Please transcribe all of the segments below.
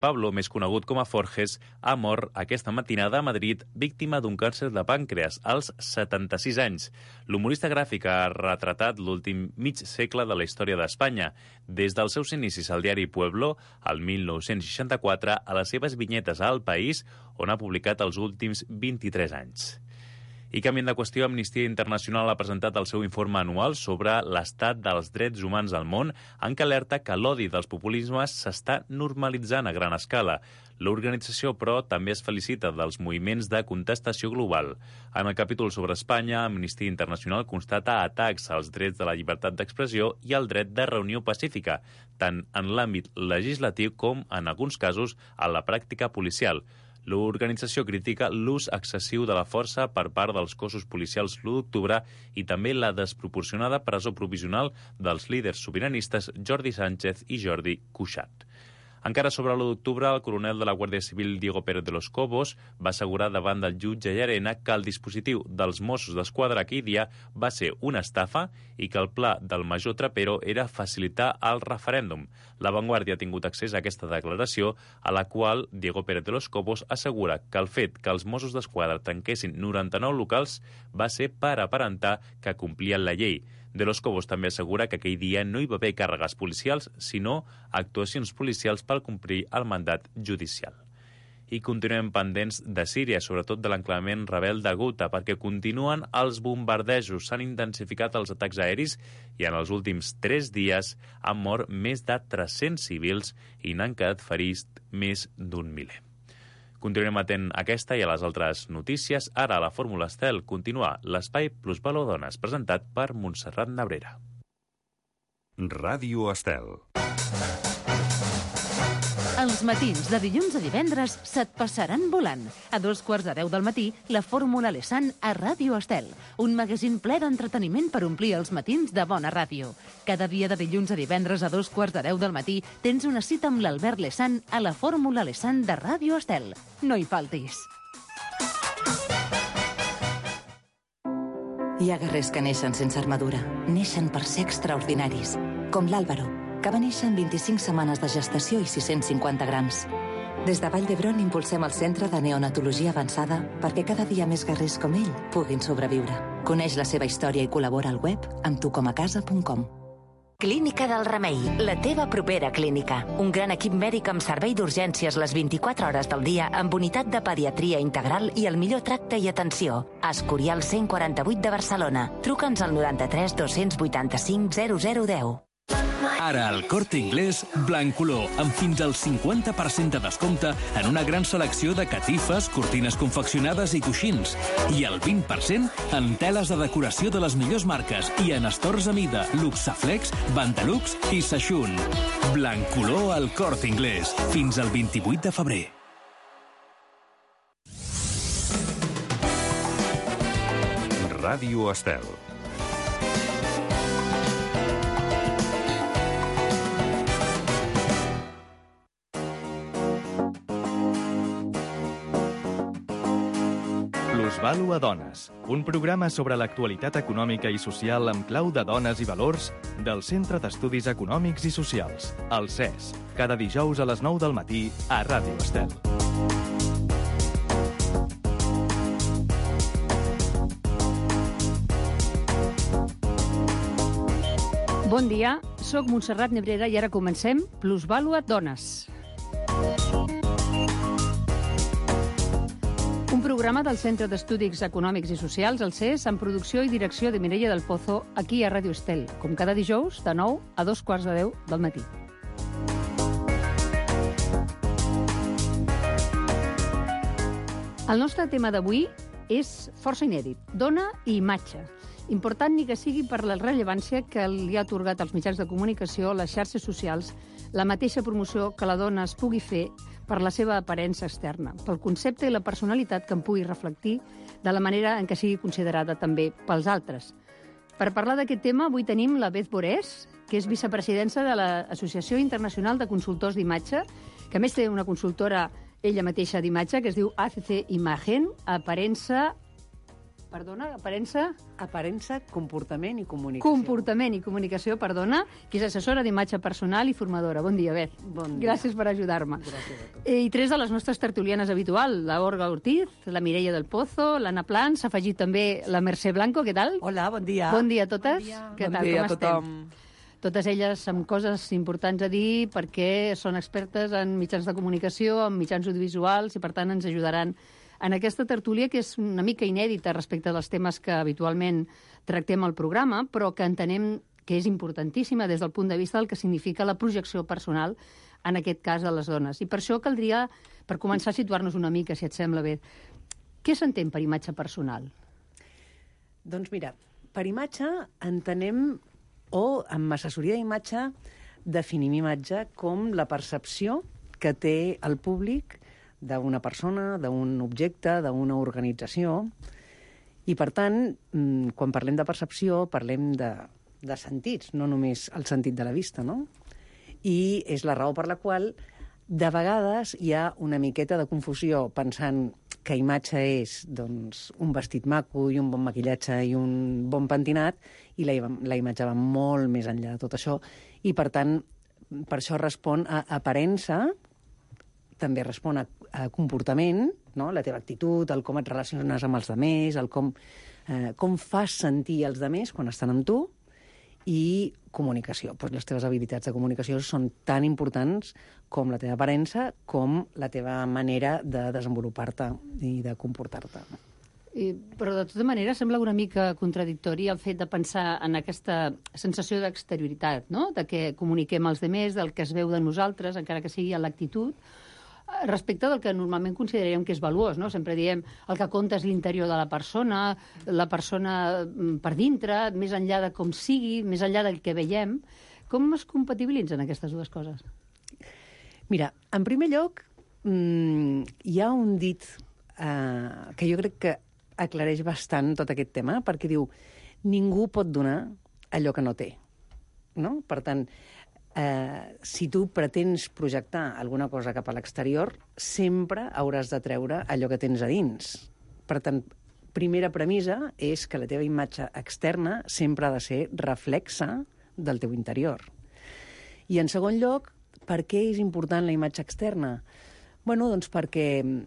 Pablo, més conegut com a Forges, ha mort aquesta matinada a Madrid víctima d'un càncer de pàncreas als 76 anys. L'humorista gràfic ha retratat l'últim mig segle de la història d'Espanya, des dels seus inicis al diari Pueblo, al 1964, a les seves vinyetes a El País, on ha publicat els últims 23 anys. I canviant de qüestió, Amnistia Internacional ha presentat el seu informe anual sobre l'estat dels drets humans al món, en què alerta que l'odi dels populismes s'està normalitzant a gran escala. L'organització, però, també es felicita dels moviments de contestació global. En el capítol sobre Espanya, Amnistia Internacional constata atacs als drets de la llibertat d'expressió i al dret de reunió pacífica, tant en l'àmbit legislatiu com, en alguns casos, a la pràctica policial. L'organització critica l'ús excessiu de la força per part dels cossos policials l'1 d'octubre i també la desproporcionada presó provisional dels líders sobiranistes Jordi Sánchez i Jordi Cuixart. Encara sobre l'1 d'octubre, el coronel de la Guàrdia Civil Diego Pérez de los Cobos va assegurar davant del jutge Llarena que el dispositiu dels Mossos d'Esquadra aquell dia va ser una estafa i que el pla del major Trapero era facilitar el referèndum. La Vanguardia ha tingut accés a aquesta declaració, a la qual Diego Pérez de los Cobos assegura que el fet que els Mossos d'Esquadra tanquessin 99 locals va ser per aparentar que complien la llei. De los Cobos també assegura que aquell dia no hi va haver càrregues policials, sinó actuacions policials per complir el mandat judicial. I continuem pendents de Síria, sobretot de l'enclavament rebel de Ghouta, perquè continuen els bombardejos, s'han intensificat els atacs aeris i en els últims 3 dies han mort més de 300 civils i n'han quedat ferits més d'un miler. Continuem atent a aquesta i a les altres notícies. Ara, a la Fórmula Estel, continua l'espai Plusvalor Dones, presentat per Montserrat Nebrera. Ràdio Estel. Els matins de dilluns a divendres se't passaran volant. A 9:45 del matí, la Fórmula Lesan a Ràdio Estel. Un magazín ple d'entreteniment per omplir els matins de bona ràdio. Cada dia de dilluns a divendres a 9:45 del matí tens una cita amb l'Albert Lesan a la Fórmula Lesan de Ràdio Estel. No hi faltis. Hi ha guerrers que neixen sense armadura. Neixen per ser extraordinaris. Com l'Àlvaro, que va néixer en 25 setmanes de gestació i 650 grams. Des de Vall d'Hebron impulsem el Centre de Neonatologia Avançada perquè cada dia més guerrers com ell puguin sobreviure. Coneix la seva història i col·labora al web amb tucomacasa.com. Clínica del Remei, la teva propera clínica. Un gran equip mèdic amb servei d'urgències les 24 hores del dia amb unitat de pediatria integral i el millor tracte i atenció. Escorial 148 de Barcelona. Truca'ns al 93 285 0010. Ara al Corte Inglés, blanc color, amb fins al 50% de descompte en una gran selecció de catifes, cortines confeccionades i coixins. I el 20% en teles de decoració de les millors marques i en estors a mida, Luxaflex, Bantalux i Seixun. Blanc color al Corte Inglés, fins al 28 de febrer. Ràdio Estel. Plusvalor a Dones, un programa sobre l'actualitat econòmica i social amb clau de dones i valors del Centre d'Estudis Econòmics i Socials, el CES, cada dijous a les 9 del matí a Ràdio Estel. Bon dia, sóc Montserrat Nebrera i ara comencem Plusvalor a Dones. Un programa del Centre d'Estudis Econòmics i Socials, el CES, amb producció i direcció de Mireia del Pozo, aquí a Ràdio Estel, com cada dijous, de 9 a 9:15 del matí. El nostre tema d'avui és força inèdit, dona i imatge. Important ni que sigui per la rellevància que li ha atorgat als mitjans de comunicació, les xarxes socials, la mateixa promoció que la dona es pugui fer per la seva aparença externa, pel concepte i la personalitat que en pugui reflectir de la manera en què sigui considerada també pels altres. Per parlar d'aquest tema, avui tenim la Beth Borés, que és vicepresidenta de l'Associació Internacional de Consultors d'Imatge, que a més té una consultora ella mateixa d'imatge, que es diu ACC Imagen, aparença Perdona, aparença? Aparença, comportament i comunicació. Comportament i comunicació, perdona, que és assessora d'imatge personal i formadora. Bon dia, Beth. Bon dia. Gràcies per ajudar-me. Gràcies a tu. I tres de les nostres tertulianes habituals, la Olga Ortiz, la Mireia del Pozo, l'Anna Plans, s'ha afegit també la Mercè Blanco, què tal? Hola, bon dia. Bon dia a totes. Què tal, com a tothom. estem? Totes elles amb coses importants a dir perquè són expertes en mitjans de comunicació, en mitjans audiovisuals i, per tant, ens ajudaran en aquesta tertúlia, que és una mica inèdita respecte als temes que habitualment tractem al programa, però que entenem que és importantíssima des del punt de vista del que significa la projecció personal, en aquest cas de les dones. I per això caldria, per començar a situar-nos una mica, si et sembla bé, què s'entén per imatge personal? Doncs mira, per imatge entenem, o amb assessoria d'imatge, definim imatge com la percepció que té el públic d'una persona, d'un objecte, d'una organització. I, per tant, quan parlem de percepció, parlem de sentits, no només el sentit de la vista, no? I és la raó per la qual, de vegades, hi ha una miqueta de confusió pensant que imatge és doncs, un vestit maco i un bon maquillatge i un bon pentinat, i la imatge va molt més enllà de tot això. I, per tant, per això respon a aparença, també respon a comportament, no? La teva actitud, el com et relaciones amb els altres, el com fas sentir els altres quan estan amb tu, i comunicació. Pues les teves habilitats de comunicació són tan importants com la teva aparença, com la teva manera de desenvolupar-te i de comportar-te. Però, de tota manera, sembla una mica contradictori el fet de pensar en aquesta sensació d'exterioritat, no? De que comuniquem als altres, del que es veu de nosaltres, encara que sigui en l'actitud, respecte del que normalment consideraríem que és valuós, no? Sempre diem el que compta és l'interior de la persona per dintre, més enllà de com sigui, més enllà del que veiem. Com es compatibilitzen aquestes dues coses? Mira, en primer lloc, hi ha un dit que jo crec que aclareix bastant tot aquest tema, perquè diu, ningú pot donar allò que no té. No? Per tant, si tu pretens projectar alguna cosa cap a l'exterior, sempre hauràs de treure allò que tens a dins. Per tant, primera premissa és que la teva imatge externa sempre ha de ser reflexa del teu interior. I, en segon lloc, per què és important la imatge externa? Bueno, doncs perquè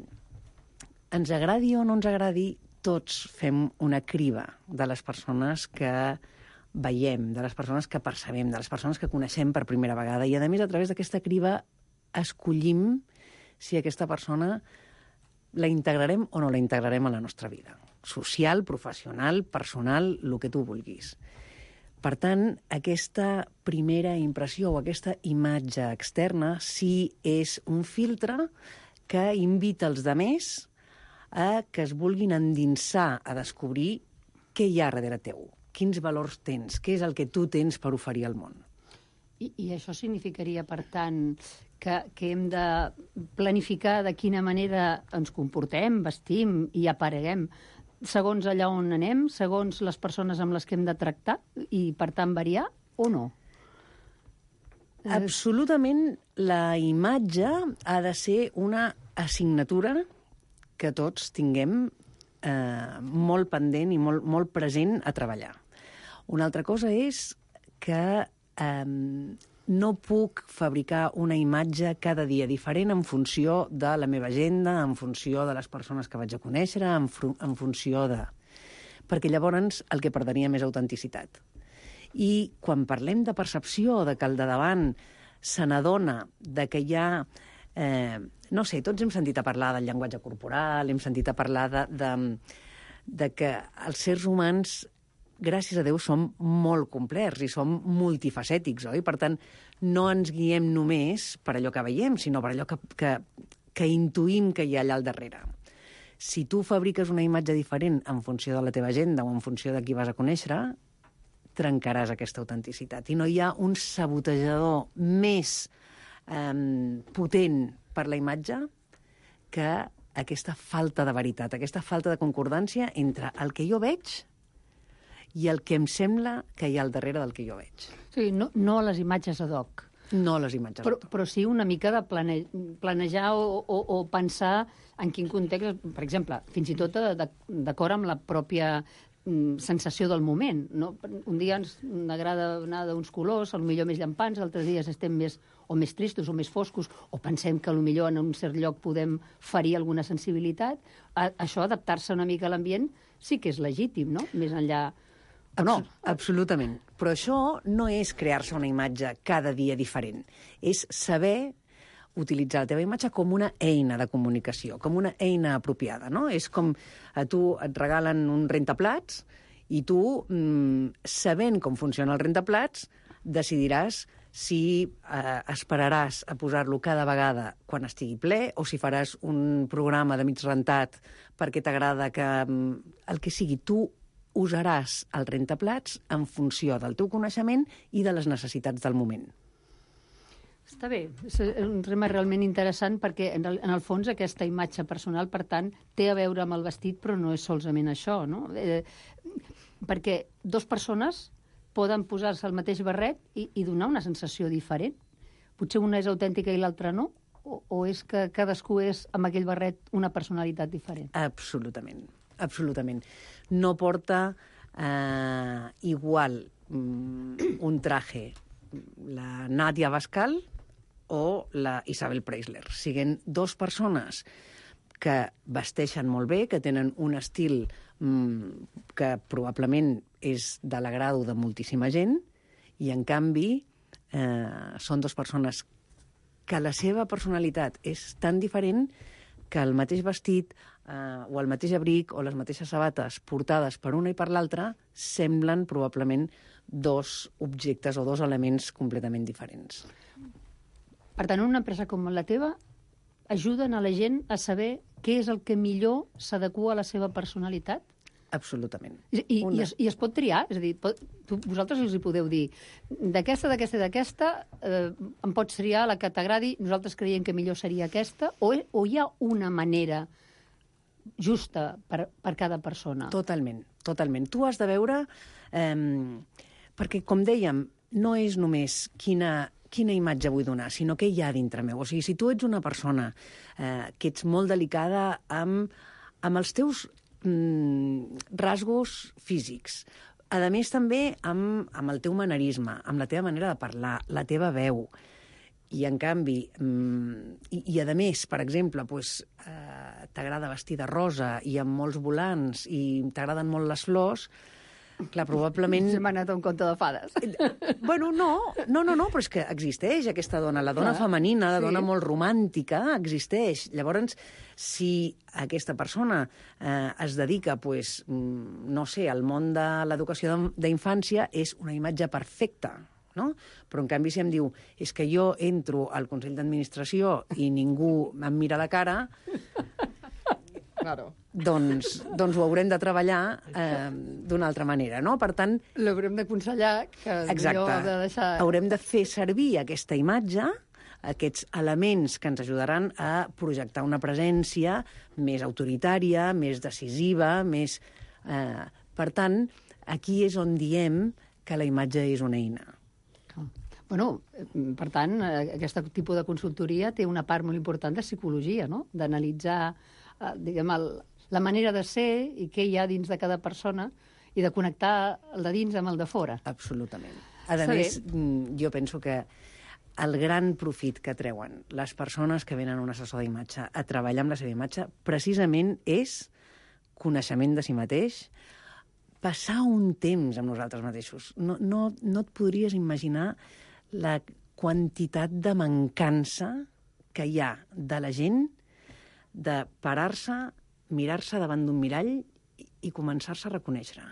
ens agradi o no ens agradi, tots fem una criba de les persones que veiem, de les persones que percebem, de les persones que coneixem per primera vegada. I, a més, a través d'aquesta criba escollim si aquesta persona la integrarem o no la integrarem a la nostra vida. Social, professional, personal, el que tu vulguis. Per tant, aquesta primera impressió o aquesta imatge externa sí és un filtre que invita els altres a que es vulguin endinsar a descobrir què hi ha darrere teu, quins valors tens, què és el que tu tens per oferir al món. I això significaria, per tant, que hem de planificar de quina manera ens comportem, vestim i apareguem segons allà on anem, segons les persones amb les que hem de tractar i, per tant, variar o no? Absolutament, la imatge ha de ser una assignatura que tots tinguem molt pendent i molt present a treballar. Una altra cosa és que no puc fabricar una imatge cada dia diferent en funció de la meva agenda, en funció de les persones que vaig a conèixer, en funció de... Perquè llavors el que perdríem és autenticitat. I quan parlem de percepció, de que el de davant se n'adona, de que hi ha... no sé, tots hem sentit a parlar del llenguatge corporal, hem sentit a parlar de que els sers humans, gràcies a Déu, som molt complets i som multifacètics, oi? Per tant, no ens guiem només per allò que veiem, sinó per allò que intuïm que hi ha allà al darrere. Si tu fabriques una imatge diferent en funció de la teva agenda o en funció de qui vas a conèixer, trencaràs aquesta autenticitat. I no hi ha un sabotejador més potent per la imatge que aquesta falta de veritat, aquesta falta de concordància entre el que jo veig i el que em sembla que hi ha al darrere del que jo veig. Sí, no a les imatges ad hoc. No les imatges. Però sí una mica de planejar o pensar en quin context, per exemple, fins i tot d'acord amb la pròpia sensació del moment. No? Un dia ens agrada anar d'uns colors, potser més llampants, altres dies estem més tristos o més foscos, o pensem que potser en un cert lloc podem ferir alguna sensibilitat. Això, adaptar-se una mica a l'ambient, sí que és legítim, no? Més enllà... No. Absolutament. Però això no és crear-se una imatge cada dia diferent. És saber utilitzar la teva imatge com una eina de comunicació, com una eina apropiada, no? És com a tu et regalen un rentaplats i tu, sabent com funciona el rentaplats, decidiràs si esperaràs a posar-lo cada vegada quan estigui ple o si faràs un programa de mig rentat perquè t'agrada que el que sigui, tu usaràs el rentaplats en funció del teu coneixement i de les necessitats del moment. Està bé, és un tema realment interessant perquè en el fons aquesta imatge personal, per tant, té a veure amb el vestit, però no és solament això, no? Perquè dues persones poden posar-se el mateix barret i donar una sensació diferent. Potser una és autèntica i l'altra no? O és que cadascú és amb aquell barret una personalitat diferent? Absolutament, absolutament. No porta igual un traje la Nadia Bascal o la Isabel Preisler. Siguen dues persones que vesteixen molt bé, que tenen un estil que probablement és de l'agrado de moltíssima gent, i en canvi són dues persones que la seva personalitat és tan diferent que el mateix vestit o el mateix abric o les mateixes sabates portades per una i per l'altra semblen probablement dos objectes o dos elements completament diferents. Per tant, una empresa com la teva ajuden a la gent a saber què és el que millor s'adequa a la seva personalitat? Absolutament. I es pot triar? És a dir, vosaltres els hi podeu dir d'aquesta em pots triar la que t'agradi, nosaltres creiem que millor seria aquesta, o hi ha una manera justa per cada persona? Totalment, totalment. Tu has de veure, perquè, com dèiem, no és només quina imatge vull donar, sinó què hi ha dintre meu. O sigui, si tu ets una persona que ets molt delicada amb els teus rasgos físics, a més també amb el teu manerisme, amb la teva manera de parlar, la teva veu, i en canvi, i a més, per exemple, t'agrada vestir de rosa i amb molts volants i t'agraden molt les flors, clar, probablement... M'ha anat a un conte de fades. Bueno, no, però és que existeix aquesta dona, la dona femenina, la dona molt romàntica, existeix. Llavors, si aquesta persona es dedica, no sé, al món de l'educació d'infància, és una imatge perfecta, no? Però, en canvi, si em diu és que jo entro al Consell d'Administració i ningú em mira la cara... Claro. Doncs ho haurem de treballar d'una altra manera, no? Per tant... L'haurem d'aconsellar que millor ha de deixar... Haurem de fer servir aquesta imatge, aquests elements que ens ajudaran a projectar una presència més autoritària, més decisiva, més... Per tant, aquí és on diem que la imatge és una eina. Bueno, per tant, aquest tipus de consultoria té una part molt important de psicologia, no? D'analitzar diguem, la manera de ser i què hi ha dins de cada persona i de connectar el de dins amb el de fora. Absolutament. A més, jo penso que el gran profit que treuen les persones que venen a un assessor d'imatge a treballar amb la seva imatge precisament és coneixement de si mateix, passar un temps amb nosaltres mateixos. No et podries imaginar la quantitat de mancança que hi ha de la gent de parar-se, mirar-se davant d'un mirall i començar-se a reconèixer.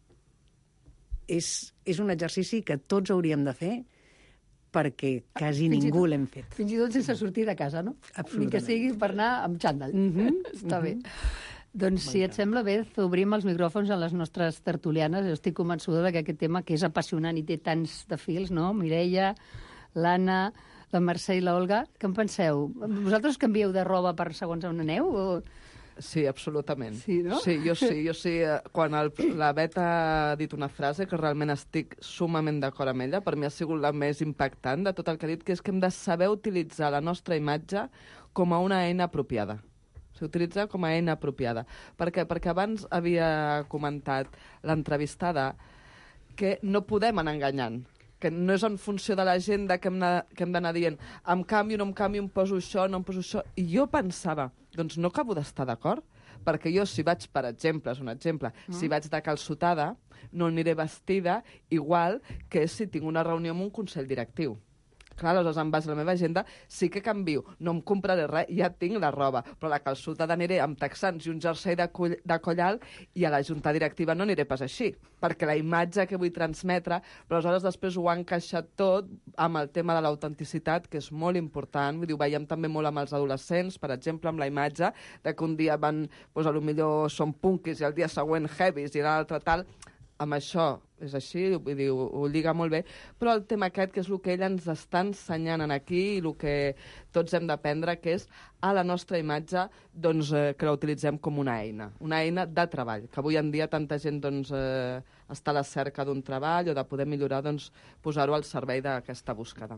És un exercici que tots hauríem de fer perquè quasi ningú l'hem fet. Fins i tot sense sortir de casa, no? Absolutament. Ni que sigui per anar amb xandall. Està bé. Doncs, si et sembla bé, obrim els micròfons a les nostres tertulianes. Jo estic convençuda que aquest tema, que és apassionant i té tants de fils, no? Mireia, l'Anna, la Mercè i l'Olga, què en penseu? Vosaltres canvieu de roba per segons on aneu? Sí, absolutament. Sí, no? Sí, jo sí. Quan la Bet ha dit una frase que realment estic sumament d'acord amb ella, per mi ha sigut la més impactant de tot el que ha dit, que és que hem de saber utilitzar la nostra imatge com a una eina apropiada. S'utilitza com a eina apropiada. Per què? Perquè abans havia comentat l'entrevistada que no podem anar enganyant, que no és en funció de l'agenda que hem d'anar dient em canvio, no em canvio, em poso això, no em poso això. I jo pensava, doncs no acabo d'estar d'acord, perquè jo si vaig, per exemple, és un exemple, si vaig de calçotada, no aniré vestida igual que si tinc una reunió amb un consell directiu. Clar, aleshores, en base a la meva agenda, sí que canvio. No em compraré res, ja tinc la roba, però la calçotada aniré amb texans i un jersei de coll alt i a la junta directiva no aniré pas així, perquè la imatge que vull transmetre, però aleshores després ho han encaixat tot amb el tema de l'autenticitat, que és molt important. Vull dir, ho veiem també molt amb els adolescents, per exemple, amb la imatge de que un dia van, doncs, potser són punkis i el dia següent heavies i l'altre tal. Amb això és així, vull dir, ho lliga molt bé, però el tema aquest, que és el que ella ens està ensenyant aquí i el que tots hem d'aprendre, que és a la nostra imatge doncs, que la utilitzem com una eina de treball, que avui en dia tanta gent doncs, està a la cerca d'un treball o de poder millorar, doncs, posar-ho al servei d'aquesta búsqueda.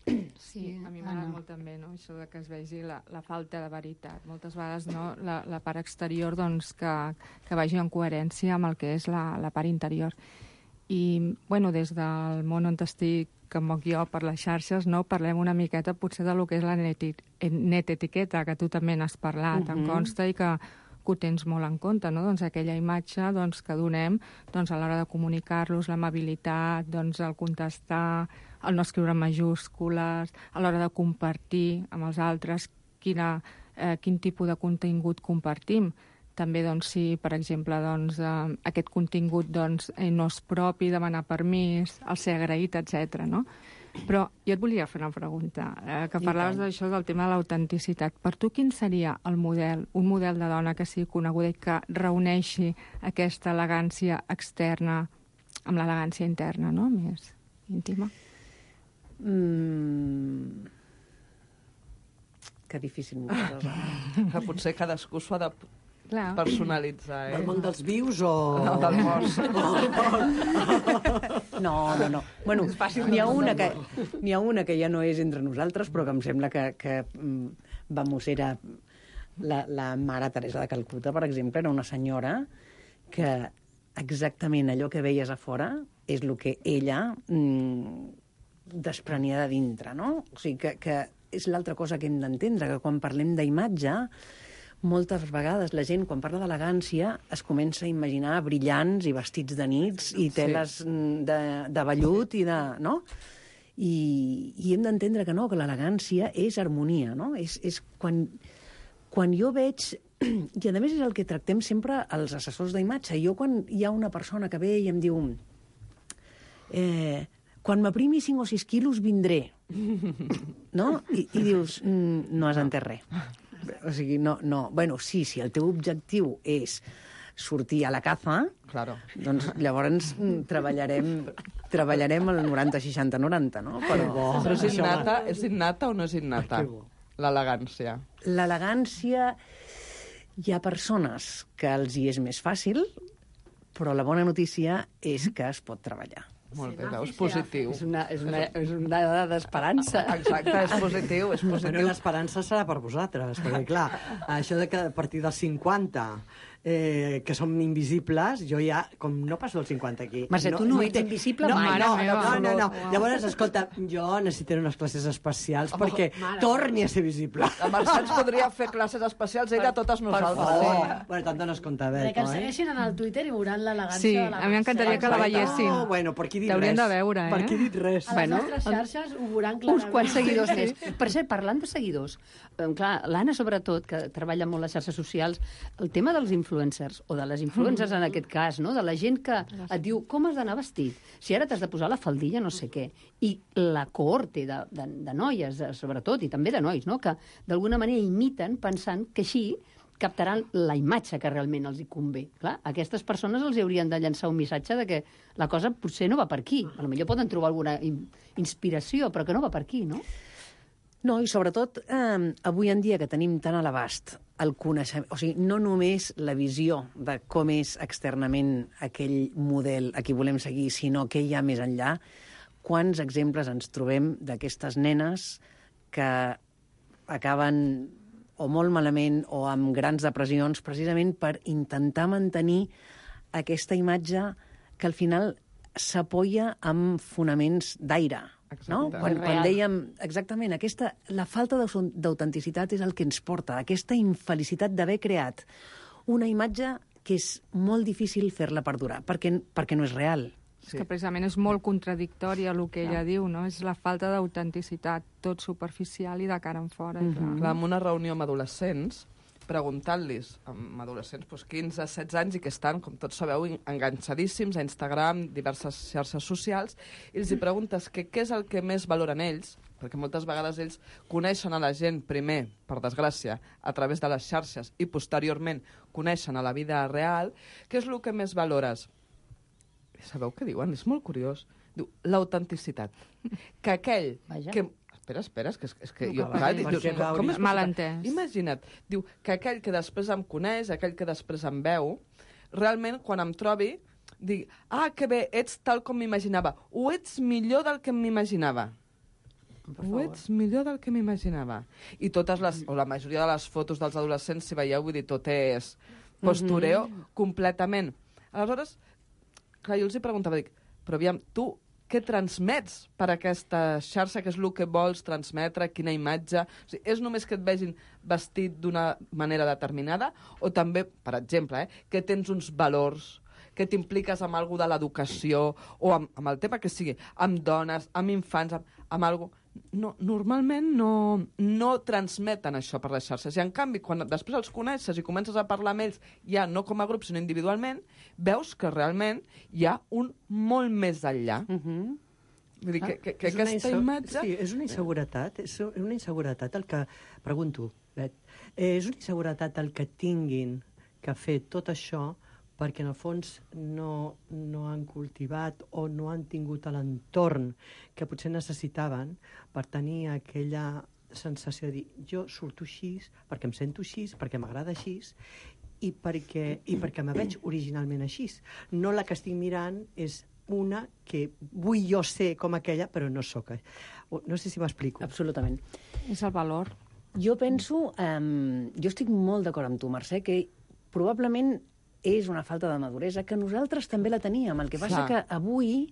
Sí, a mi m'agrada molt també, no? Això de que es vegi la falta de veritat. Moltes vegades no? la part exterior doncs, que vagi en coherència amb el que és la part interior. I bueno, des del món on estic, que em moc jo per les xarxes, no? Parlem una miqueta potser de lo que és la net etiqueta, que tu també n'has parlat, em consta, i que ho tens molt en compte, no? Doncs aquella imatge doncs, que donem doncs, a l'hora de comunicar-los, l'amabilitat, doncs, el contestar, el no escriure majúscules, a l'hora de compartir amb els altres quin tipus de contingut compartim. També, doncs, si, per exemple, doncs, aquest contingut doncs, no és propi, demanar permís, el ser agraït, etc. No? Però jo et volia fer una pregunta, que parlaves d'això del tema de l'autenticitat. Per tu quin seria el model, un model de dona que sigui coneguda i que reuneixi aquesta elegància externa amb l'elegància interna, no? Més íntima? Que difícil m'ho poses. Que potser cadascú s'ho ha de personalitzar. Del món dels vius o... No, del morts. No. Bueno, n'hi ha una que ja no és entre nosaltres, però que em sembla que vamos, era la mare Teresa de Calcuta, per exemple, era una senyora que exactament allò que veies a fora és el que ella desprenia de dintre, no? O sigui, que és l'altra cosa que hem d'entendre, que quan parlem d'imatge, moltes vegades la gent, quan parla d'elegància, es comença a imaginar brillants i vestits de nits i teles de vellut i de... no? I hem d'entendre que no, que l'elegància és harmonia, no? És quan jo veig... I a més és el que tractem sempre els assessors d'imatge. Jo quan hi ha una persona que ve i em diu quan m'aprimi 5 o 6 quilos vindré, no? I dius, no has entès res. O sigui, no. Bueno, sí, si el teu objectiu és sortir a la caza, claro, doncs llavors treballarem el 90-60-90, no? Però és innata o no és innata? L'elegància. L'elegància, hi ha persones que els hi és més fàcil, però la bona notícia és que es pot treballar. Molt bé, veus? Positiu. És una dada d'esperança. Exacte, és positiu. Però l'esperança serà per vosaltres, perquè, clar, això de que a partir dels 50 que som invisibles, jo ja, com no passo els 50 aquí... Mercè, tu no ets invisible mai. No. Llavors, escolta, jo necessitaré unes classes especials perquè torni a ser visible. La Mercè ens podria fer classes especials ella a totes nosaltres. Bueno, tant dones compte bé, que ens segueixin en el Twitter i veuran l'elegància de la Mercè. Sí, a mi m'encantaria que la veiessin. Bueno, per qui dit res. T'haurien de veure, Per qui dit res. A les nostres xarxes ho veuran clarament. Uns quants seguidors més. Per cert, parlant de seguidors, clar, l'Anna, sobretot, que treballa molt les xarxes socials, el tema dels influencers, o de les influencers en aquest cas, no? De la gent que et diu com has d'anar vestit, si ara t'has de posar la faldilla no sé què, i la cohorte de noies, sobretot, i també de nois, no? Que d'alguna manera imiten pensant que així captaran la imatge que realment els hi convé. Clar, aquestes persones els haurien de llançar un missatge de que la cosa potser no va per aquí. Potser poden trobar alguna inspiració, però que no va per aquí, no? No, i sobretot avui en dia que tenim tan a l'abast el coneixement, o sigui, no només la visió de com és externament aquell model a qui volem seguir, sinó què hi ha més enllà, quants exemples ens trobem d'aquestes nenes que acaben o molt malament o amb grans depressions precisament per intentar mantenir aquesta imatge que al final s'apoya amb fonaments d'aire. No? Quan dèiem, exactament, la falta d'autenticitat és el que ens porta, aquesta infelicitat d'haver creat una imatge que és molt difícil fer-la perdurar, perquè no és real. És que precisament és molt contradictori el que ella diu, no? És la falta d'autenticitat, tot superficial i de cara en fora. Clar, en una reunió amb adolescents, preguntant-los, amb adolescents 15, 16 anys, i que estan, com tots sabeu, enganxadíssims a Instagram, diverses xarxes socials, i els preguntes què és el que més valoren ells, perquè moltes vegades ells coneixen a la gent, primer, per desgràcia, a través de les xarxes, i posteriorment coneixen a la vida real, què és el que més valores? I sabeu què diuen? És molt curiós. Diu, l'autenticitat. Que aquell que... Espera, és que jo... Com és malentès? Imagina't, diu que aquell que després em coneix, aquell que després em veu, realment, quan em trobi, digui, que bé, ets tal com m'imaginava, o ets millor del que m'imaginava. O ets millor del que m'imaginava. I totes les, o la majoria de les fotos dels adolescents, si veieu, vull dir, tot és postureo completament. Aleshores, clar, jo els preguntava, dic, però aviam, tu què transmets per aquesta xarxa, què és el que vols transmetre, quina imatge... O sigui, és només que et vegin vestit d'una manera determinada o també, per exemple, que tens uns valors, que t'impliques amb alguna de l'educació o amb el tema que sigui, amb dones, amb infants, amb alguna... No, normalment no transmeten això per les xarxes. I en canvi, quan després els coneixes i comences a parlar amb ells, ja no com a grup, sinó individualment, veus que realment hi ha un molt més enllà. Vull dir que aquesta imatge... Sí, és una inseguretat el que... Pregunto, Bet, és una inseguretat el que tinguin que fer tot això perquè en el fons no han cultivat o no han tingut l'entorn que potser necessitaven per tenir aquella sensació de dir jo surto així, perquè em sento així, perquè m'agrada així i perquè me veig originalment així. No la que estic mirant és una que vull jo ser com aquella, però no sóc. No sé si m'explico. Absolutament. És el valor. Jo penso, jo estic molt d'acord amb tu, Mercè, que probablement és una falta de maduresa, que nosaltres també la teníem. El que passa que avui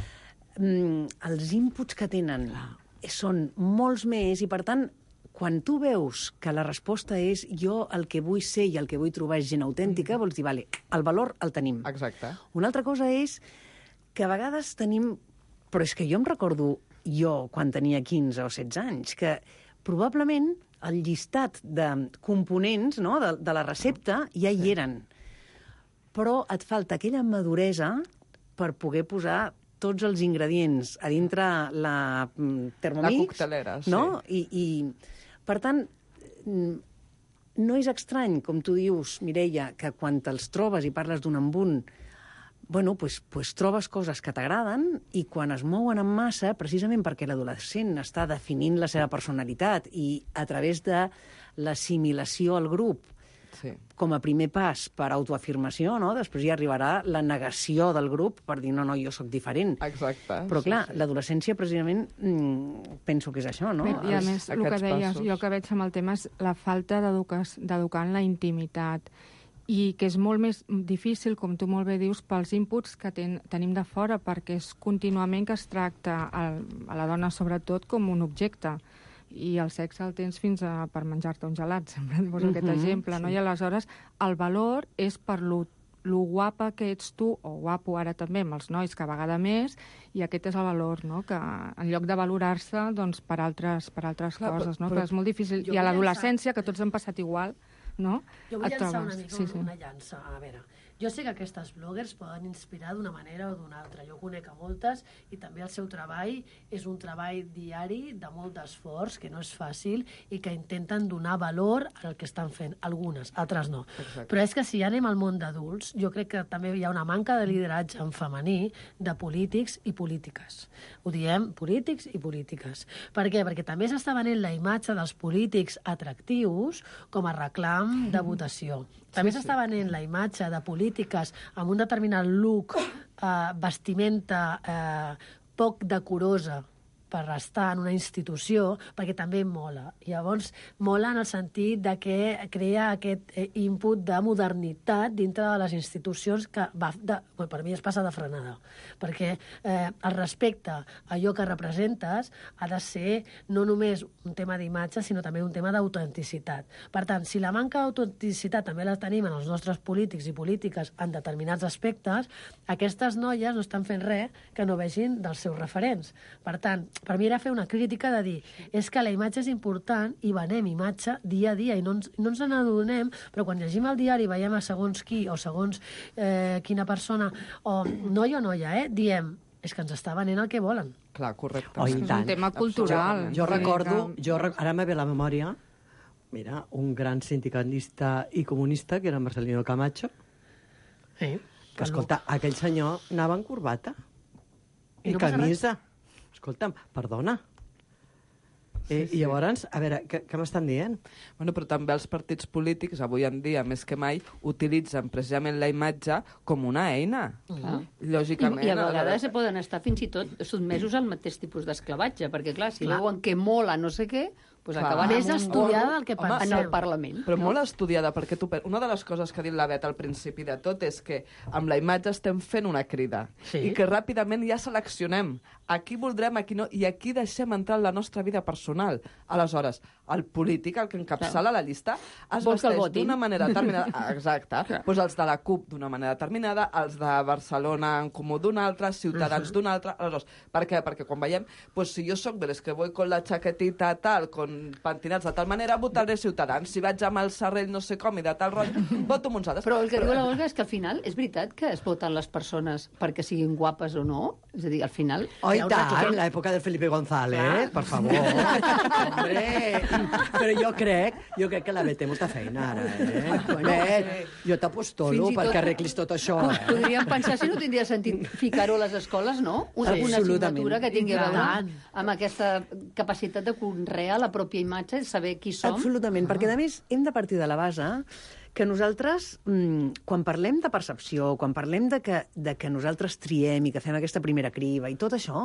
els inputs que tenen són molts més i, per tant, quan tu veus que la resposta és jo el que vull ser i el que vull trobar és gent autèntica, vols dir, vale, el valor el tenim. Exacte. Una altra cosa és que a vegades tenim... Però és que jo em recordo quan tenia 15 o 16 anys, que probablement el llistat de components, no, de la recepta ja hi eren. Però et falta aquella maduresa per poder posar tots els ingredients a dintre la Thermomix. La coctelera, sí. No? I per tant, no és estrany, com tu dius, Mireia, que quan te'ls trobes i parles d'un amb un, bueno, pues trobes coses que t'agraden i quan es mouen en massa, precisament perquè l'adolescent està definint la seva personalitat i a través de l'assimilació al grup, com a primer pas per autoafirmació, no? Després hi arribarà la negació del grup per dir, no, jo sóc diferent. Exacte. Però, clar, l'adolescència, precisament, penso que és això, no? I a més, el que deies, jo que veig amb el tema és la falta d'educar en la intimitat i que és molt més difícil, com tu molt bé dius, pels inputs que tenim de fora, perquè és contínuament que es tracta a la dona, sobretot, com un objecte. I el sexe el tens fins per menjar-te un gelat, sempre et poso aquest exemple, no? I aleshores el valor és per lo guapa que ets tu, o guapo ara també amb els nois, que a vegada més, i aquest és el valor, no? Que en lloc de valorar-se, doncs, per altres coses, no? Que és molt difícil. I a l'adolescència, que tots han passat igual, no? Jo vull llançar una mica una llança. A veure, Jo sé que aquestes bloggers poden inspirar d'una manera o d'una altra. Jo conec a moltes i també el seu treball és un treball diari de molt d'esforç, que no és fàcil i que intenten donar valor al que estan fent. Algunes, altres no. Exacte. Però és que si ja anem al món d'adults, jo crec que també hi ha una manca de lideratge en femení de polítics i polítiques. Ho diem, polítics i polítiques. Per què? Perquè també s'està venent la imatge dels polítics atractius com a reclam de votació. També s'està venent la imatge de polítiques amb un determinat look, vestimenta poc decorosa per estar en una institució, perquè també mola. Llavors, mola en el sentit de que crea aquest input de modernitat dintre de les institucions que per mi es passa de frenada. Perquè el respecte a allò que representes ha de ser no només un tema d'imatge, sinó també un tema d'autenticitat. Per tant, si la manca d'autenticitat també la tenim en els nostres polítics i polítiques en determinats aspectes, aquestes noies no estan fent res que no vegin dels seus referents. Per tant, per mi era fer una crítica de dir és que la imatge és important i venem imatge dia a dia i no ens n'adonem, però quan llegim el diari veiem a segons qui o segons quina persona, o noia o noia, diem és que ens està venent el que volen. Clar, correcte. És un tema cultural. Jo recordo, ara me ve la memòria, mira, un gran sindicalista i comunista, que era Marcelino Camacho, que, escolta, aquell senyor anava en corbata i camisa. Escolta'm, perdona. I llavors, a veure, què m'estan dient? Bueno, però també els partits polítics, avui en dia, més que mai, utilitzen precisament la imatge com una eina. Lògicament. I a vegades poden estar fins i tot sotmesos al mateix tipus d'esclavatge, perquè, clar, si veuen que mola no sé què, pues acaben més estudiada del que pensem. En el Parlament. Però molt estudiada, perquè una de les coses que ha dit la Bet al principi de tot és que amb la imatge estem fent una crida i que ràpidament ja seleccionem a qui voldrem, a qui no, i a qui deixem entrar en la nostra vida personal. Aleshores, el polític, el que encapçala la llista, es vesteix d'una manera determinada. Exacte. Doncs els de la CUP d'una manera determinada, els de Barcelona en Comú d'una altra, Ciutadans d'una altra. Aleshores, per què? Perquè quan veiem, pues, si jo soc de les que voy con la chaquetita tal, con pentinats de tal manera, votaré Ciutadans. Si vaig amb el serrell no sé com i de tal rotllo, voto amb uns altres. Però el que diu la Olga és que al final és veritat que es voten les persones perquè siguin guapes o no? És a dir, al final... Oh, i tant, en l'època del Felipe González, per favor. Hombre, però jo crec que la Bet té molta feina ara, Bet, jo t'apostolo perquè arreglis tot això, Podríem pensar si no tindria sentit ficar-ho a les escoles, no? Una assignatura que tingui a veure amb aquesta capacitat de conrear la pròpia imatge i saber qui som. Absolutament, perquè a més hem de partir de la base que nosaltres, quan parlem de percepció, quan parlem de que nosaltres triem i que fem aquesta primera criba i tot això,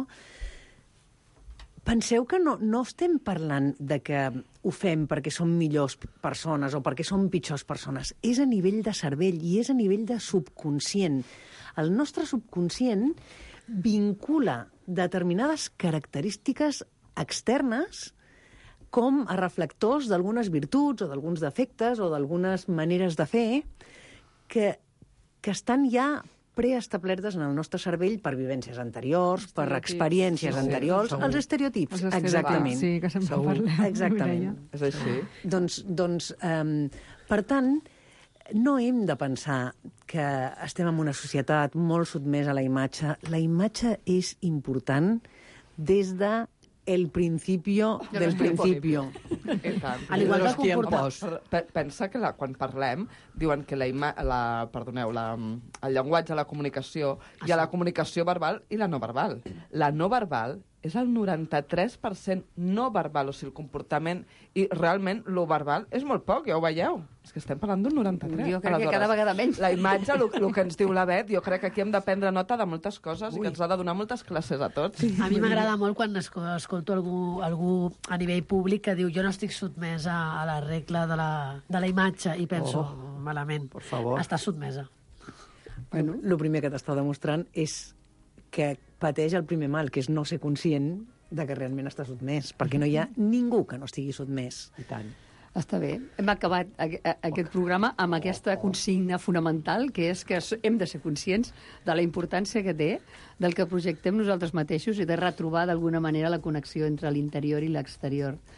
penseu que no estem parlant de que ho fem perquè som millors persones o perquè som pitjors persones. És a nivell de cervell i és a nivell de subconscient. El nostre subconscient vincula determinades característiques externes com a reflectors d'algunes virtuts o d'alguns defectes o d'algunes maneres de fer que estan ja preestablertes en el nostre cervell per vivències anteriors, per experiències anteriors, els estereotips. Exactament. Sí, que sempre parlem. Exactament. És així. Doncs, per tant, no hem de pensar que estem en una societat molt sotmesa a la imatge. La imatge és important des de el principio del principio. Al igual que el comportament. Pensa que quan parlem, diuen que el llenguatge, la comunicació, hi ha la comunicació verbal i la no verbal. La no verbal és el 93% no verbal, o sigui, el comportament, i realment lo verbal és molt poc, ja ho veieu. És que estem parlant d'un 93. Jo crec que cada vegada menys. La imatge, el que ens diu la Bet, jo crec que aquí hem de prendre nota de moltes coses i que ens ha de donar moltes classes a tots. A mi m'agrada molt quan escolto algú a nivell públic que diu jo no estic sotmesa a la regla de la imatge i penso, malament, por favor. Està sotmesa. Bueno, el primer que t'està demostrant és que pateix el primer mal, que és no ser conscient de que realment està sotmès, perquè no hi ha ningú que no estigui sotmès. I tant. Està bé. Hem acabat aquest programa amb aquesta consigna fonamental, que és que hem de ser conscients de la importància que té, del que projectem nosaltres mateixos i de retrobar d'alguna manera la connexió entre l'interior i l'exterior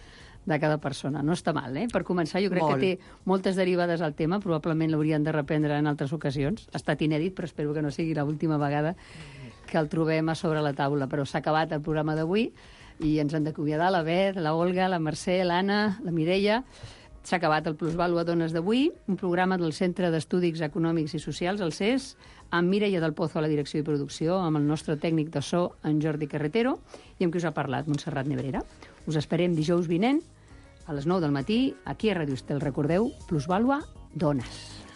de cada persona. No està mal, Per començar, jo crec que té moltes derivades al tema, probablement l'haurien de reprendre en altres ocasions. Ha estat inèdit, però espero que no sigui l'última vegada que el trobem a sobre la taula. Però s'ha acabat el programa d'avui i ens han d'acomiadar la Beth, la Olga, la Mercè, l'Anna, la Mireia. S'ha acabat el Plusvàlua Dones d'avui, un programa del Centre d'Estudis Econòmics i Socials, el CES, amb Mireia del Pozo a la direcció i producció, amb el nostre tècnic de so, en Jordi Carretero, i amb qui us ha parlat, Montserrat Nebrera. Us esperem dijous vinent, a les 9 del matí, aquí a Ràdio Estel. Recordeu, Plusvàlua Dones.